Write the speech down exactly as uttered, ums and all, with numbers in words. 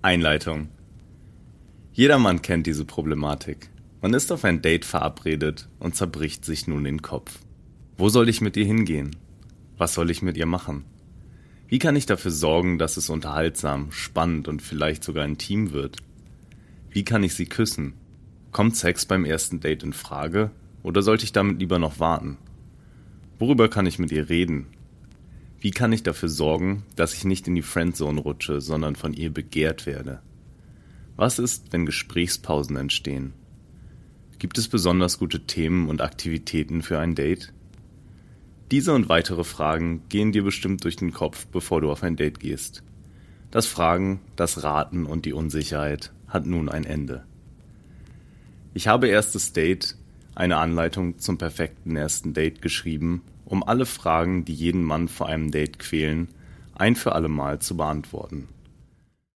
Einleitung. Jedermann kennt diese Problematik. Man ist auf ein Date verabredet und zerbricht sich nun den Kopf. Wo soll ich mit ihr hingehen? Was soll ich mit ihr machen? Wie kann ich dafür sorgen, dass es unterhaltsam, spannend und vielleicht sogar intim wird? Wie kann ich sie küssen? Kommt Sex beim ersten Date in Frage oder sollte ich damit lieber noch warten? Worüber kann ich mit ihr reden? Wie kann ich dafür sorgen, dass ich nicht in die Friendzone rutsche, sondern von ihr begehrt werde? Was ist, wenn Gesprächspausen entstehen? Gibt es besonders gute Themen und Aktivitäten für ein Date? Diese und weitere Fragen gehen dir bestimmt durch den Kopf, bevor du auf ein Date gehst. Das Fragen, das Raten und die Unsicherheit hat nun ein Ende. Ich habe erstes Date, eine Anleitung zum perfekten ersten Date geschrieben, um alle Fragen, die jeden Mann vor einem Date quälen, ein für alle Mal zu beantworten.